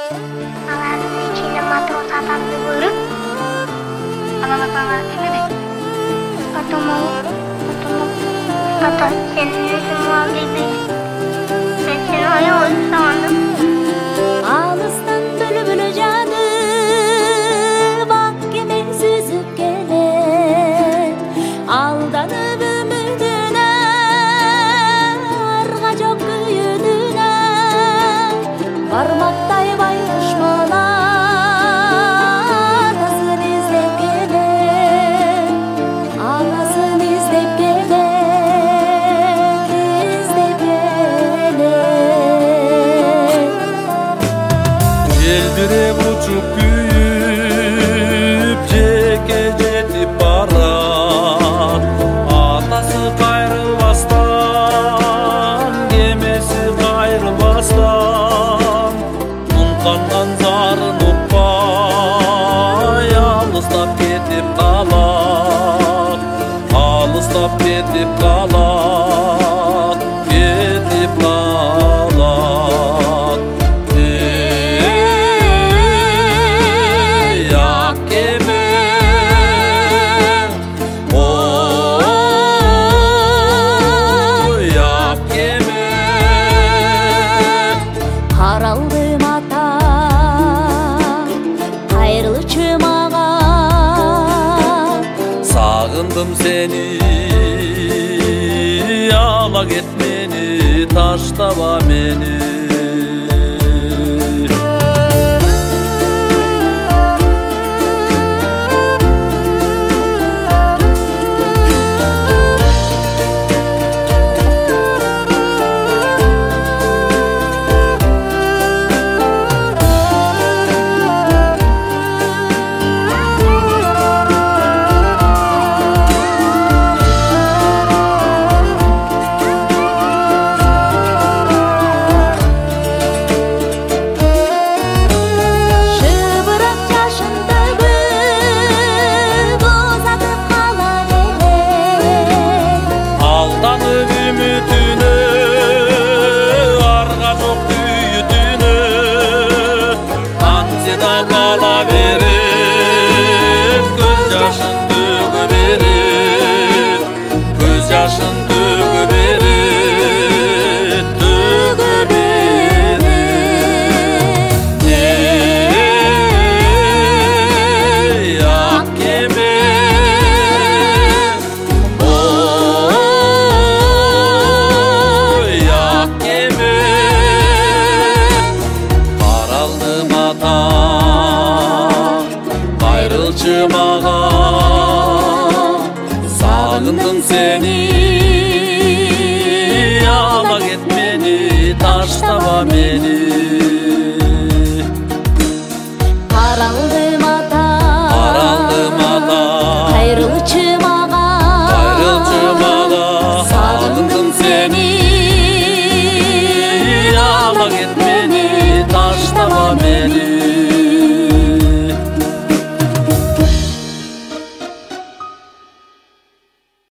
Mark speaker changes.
Speaker 1: Алардын ичинде матрос атамды көрүп,
Speaker 2: Анан атаңа эмне дейт?
Speaker 1: атама ата сен өзүң ал дейбиз. Мен сени аябай сагындым.
Speaker 3: Алыстан бүлбүл жанып ак кеме сүзүп келет, алданып үмүтүнө арга жок күйүнүнө бармактай байкуш бала анасын издеп келет, анасын издеп келет, издеп келет.
Speaker 4: Елдиреп учуп күйүп жеке жетип барат, атасы кайрылбастан, кемеси кайрылбастан, муңканган зарын укпай алыстап кетип калат, алыстап кетип калат, кетип калат. Ey ak keme, oy ak keme.
Speaker 3: Каралдым ата, кайрылчы мага,
Speaker 4: Сагындым сени, ала кет мени, таштаба мени.
Speaker 3: шыбырак жашын төгүп узатып кала элек,
Speaker 4: Алданып үмүтүнө, арга жок күйүтүнө, антида кала берет, көз жашын төгө берет, көз жашын төгө берет, төгө берет. Ey ak keme, oy ak keme. Каралдым ата, кайрылчы мага, сагындым сени, ала кет мени, таштаба мени.